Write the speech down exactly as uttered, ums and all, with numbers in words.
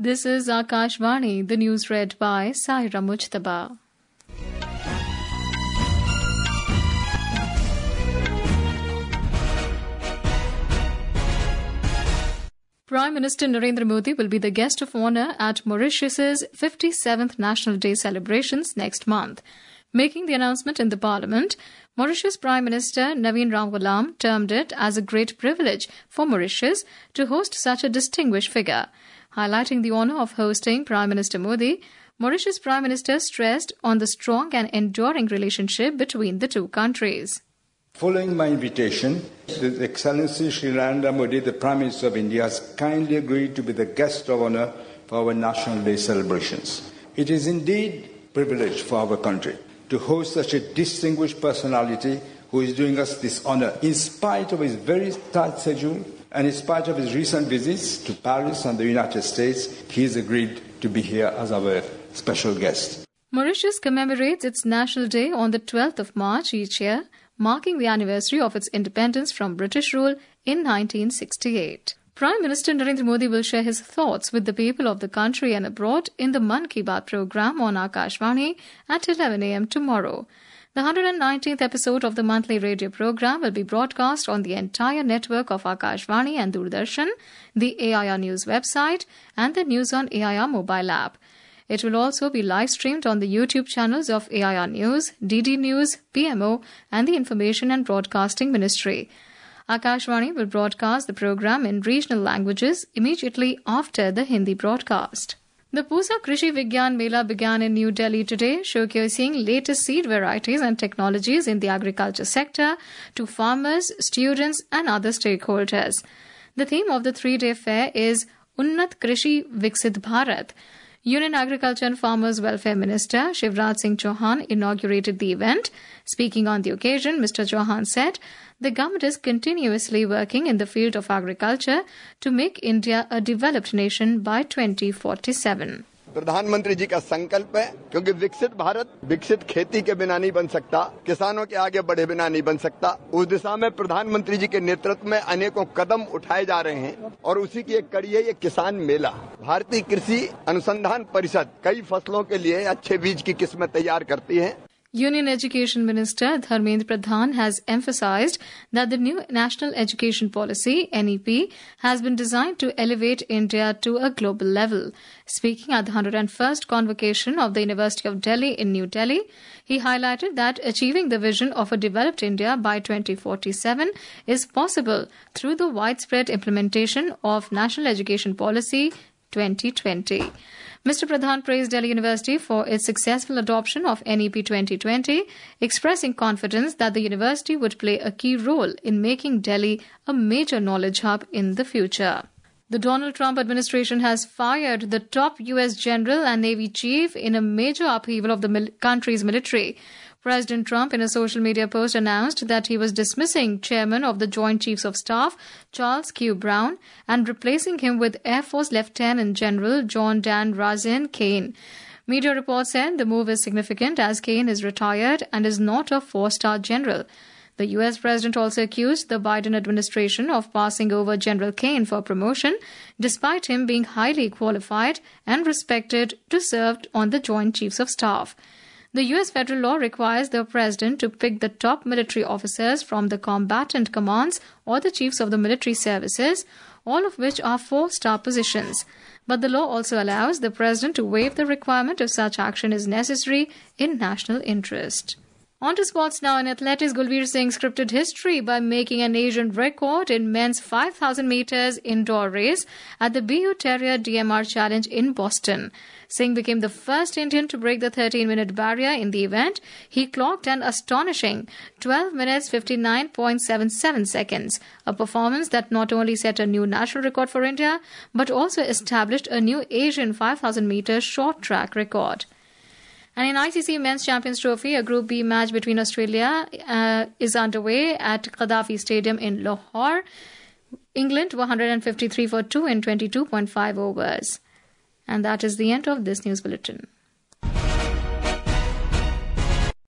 This is Akashvani, the news read by Saira Mujtaba. Prime Minister Narendra Modi will be the guest of honour at Mauritius's fifty-seventh National Day celebrations next month. Making the announcement in the Parliament, Mauritius Prime Minister Naveen Ramgoolam termed it as a great privilege for Mauritius to host such a distinguished figure. Highlighting the honour of hosting Prime Minister Modi, Mauritius Prime Minister stressed on the strong and enduring relationship between the two countries. Following my invitation, His Excellency Shri Narendra Modi, the Prime Minister of India, has kindly agreed to be the guest of honour for our National Day celebrations. It is indeed a privilege for our country to host such a distinguished personality who is doing us this honour in spite of his very tight schedule and in spite of his recent visits to Paris and the United States. He has agreed to be here as our special guest. Mauritius commemorates its National Day on the twelfth of March each year, marking the anniversary of its independence from British rule in nineteen sixty-eight. Prime Minister Narendra Modi will share his thoughts with the people of the country and abroad in the Mann Ki Baat program on Akashvani at eleven a.m. tomorrow. The one hundred nineteenth episode of the monthly radio program will be broadcast on the entire network of Akashvani and Doordarshan, the A I R News website, and the News on A I R mobile app. It will also be live-streamed on the YouTube channels of A I R News, D D News, P M O, and the Information and Broadcasting Ministry. Akashvani will broadcast the program in regional languages immediately after the Hindi broadcast. The Pusa Krishi Vigyan Mela began in New Delhi today, showcasing latest seed varieties and technologies in the agriculture sector to farmers, students, and other stakeholders. The theme of the three-day fair is Unnat Krishi Viksit Bharat. Union Agriculture and Farmers Welfare Minister Shivraj Singh Chauhan inaugurated the event. Speaking on the occasion, Mister Chauhan said, the government is continuously working in the field of agriculture to make India a developed nation by twenty forty-seven. प्रधानमंत्री जी का संकल्प है, क्योंकि विकसित भारत विकसित खेती के बिना नहीं बन सकता, किसानों के आगे बढ़े बिना नहीं बन सकता। उस दिशा में प्रधानमंत्री जी के नेतृत्व में अनेकों कदम उठाए जा रहे हैं और उसी की एक कड़ी है ये किसान मेला। भारतीय कृषि अनुसंधान परिषद कई फसलों के लिए अच्छे बीज की किस्में तैयार करती है। Union Education Minister Dharmendra Pradhan has emphasized that the new National Education Policy, N E P, has been designed to elevate India to a global level. Speaking at the one hundred first convocation of the University of Delhi in New Delhi, he highlighted that achieving the vision of a developed India by twenty forty-seven is possible through the widespread implementation of National Education Policy twenty twenty. Mister Pradhan praised Delhi University for its successful adoption of N E P twenty twenty, expressing confidence that the university would play a key role in making Delhi a major knowledge hub in the future. The Donald Trump administration has fired the top U S general and Navy chief in a major upheaval of the mil- country's military. President Trump, in a social media post, announced that he was dismissing Chairman of the Joint Chiefs of Staff, Charles Q. Brown, and replacing him with Air Force Lieutenant General John Dan Razin Kane. Media reports said the move is significant as Kane is retired and is not a four-star general. The U S president also accused the Biden administration of passing over General Kane for promotion, despite him being highly qualified and respected to serve on the Joint Chiefs of Staff. The U S federal law requires the president to pick the top military officers from the combatant commands or the chiefs of the military services, all of which are four-star positions. But the law also allows the president to waive the requirement if such action is necessary in national interest. On to sports now. In athletics, Gulveer Singh scripted history by making an Asian record in men's five thousand meters indoor race at the B U Terrier D M R Challenge in Boston. Singh became the first Indian to break the thirteen-minute barrier in the event. He clocked an astonishing twelve minutes fifty-nine point seven seven seconds, a performance that not only set a new national record for India, but also established a new Asian five thousand meter short track record. And in I C C Men's Champions Trophy, a Group B match between Australia uh, is underway at Gaddafi Stadium in Lahore. England one hundred fifty-three for two in twenty-two point five overs. And that is the end of this news bulletin.